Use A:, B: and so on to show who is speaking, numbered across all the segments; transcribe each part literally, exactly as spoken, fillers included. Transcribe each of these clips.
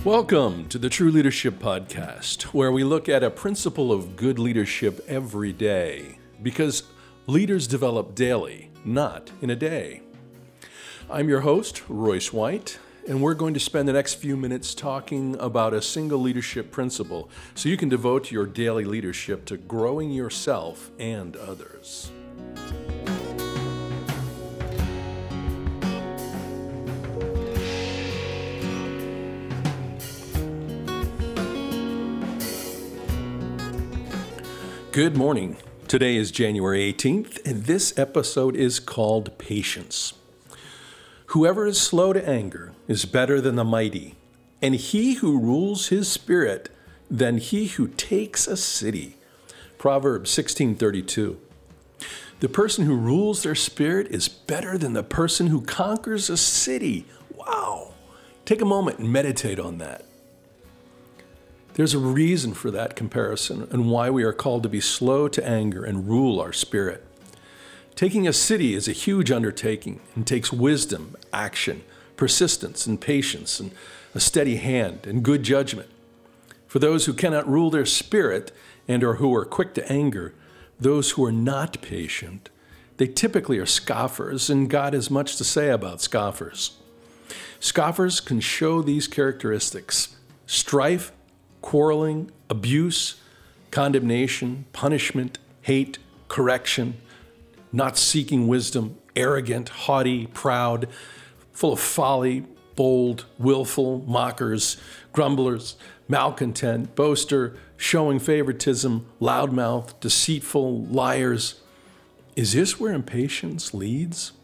A: Welcome to the True Leadership Podcast, where we look at a principle of good leadership every day, because leaders develop daily, not in a day. I'm your host, Royce White, and we're going to spend the next few minutes talking about a single leadership principle so you can devote your daily leadership to growing yourself and others. Good morning. Today is January eighteenth, and this episode is called Patience. Whoever is slow to anger is better than the mighty, and he who rules his spirit than he who takes a city. Proverbs sixteen thirty-two. The person who rules their spirit is better than the person who conquers a city. Wow. Take a moment and meditate on that. There's a reason for that comparison and why we are called to be slow to anger and rule our spirit. Taking a city is a huge undertaking and takes wisdom, action, persistence, and patience, and a steady hand and good judgment. For those who cannot rule their spirit and or who are quick to anger, those who are not patient, they typically are scoffers, and God has much to say about scoffers. Scoffers can show these characteristics: strife, quarreling, abuse, condemnation, punishment, hate, correction, not seeking wisdom, arrogant, haughty, proud, full of folly, bold, willful, mockers, grumblers, malcontent, boaster, showing favoritism, loudmouth, deceitful, liars. Is this where impatience leads?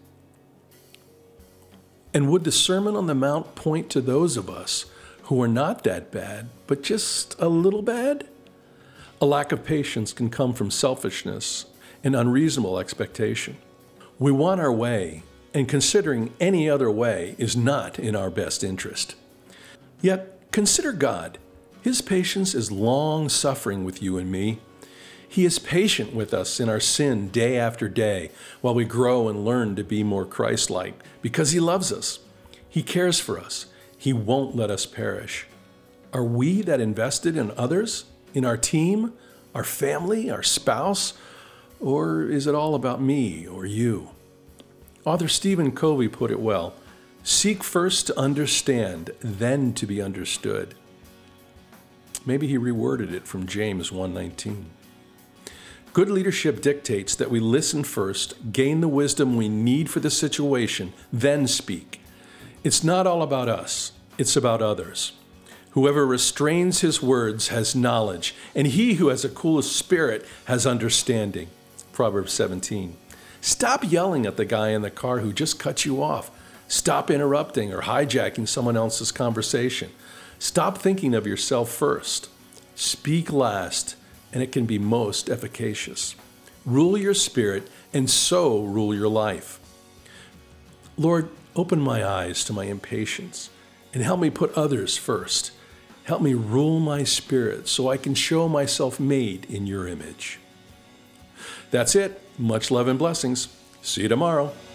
A: And would the Sermon on the Mount point to those of us who are not that bad, but just a little bad? A lack of patience can come from selfishness and unreasonable expectation. We want our way, and considering any other way is not in our best interest. Yet, consider God. His patience is long-suffering with you and me. He is patient with us in our sin day after day while we grow and learn to be more Christ-like because He loves us. He cares for us. He won't let us perish. Are we that invested in others, in our team, our family, our spouse, or is it all about me or you? Author Stephen Covey put it well: seek first to understand, then to be understood. Maybe he reworded it from James one nineteen. Good leadership dictates that we listen first, gain the wisdom we need for the situation, then speak. It's not all about us, it's about others. Whoever restrains his words has knowledge, and he who has a cool spirit has understanding. Proverbs seventeen. Stop yelling at the guy in the car who just cut you off. Stop interrupting or hijacking someone else's conversation. Stop thinking of yourself first. Speak last, and it can be most efficacious. Rule your spirit, and so rule your life. Lord, open my eyes to my impatience and help me put others first. Help me rule my spirit so I can show myself made in your image. That's it. Much love and blessings. See you tomorrow.